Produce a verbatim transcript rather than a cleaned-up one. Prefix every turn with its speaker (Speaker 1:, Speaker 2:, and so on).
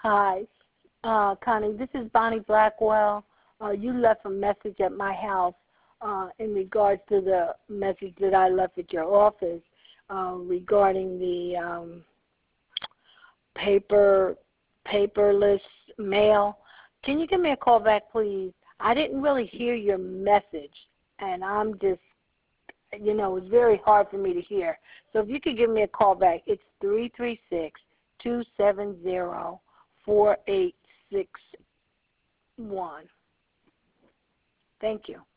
Speaker 1: Hi, uh, Connie. This is Bonnie Blackwell. Uh, you left a message at my house uh, in regards to the message that I left at your office uh, regarding the um, paper paperless mail. Can you give me a call back, please? I didn't really hear your message, and I'm just, you know, it's very hard for me to hear. So if you could give me a call back, it's three three six, two seven zero, four eight six one. Thank you.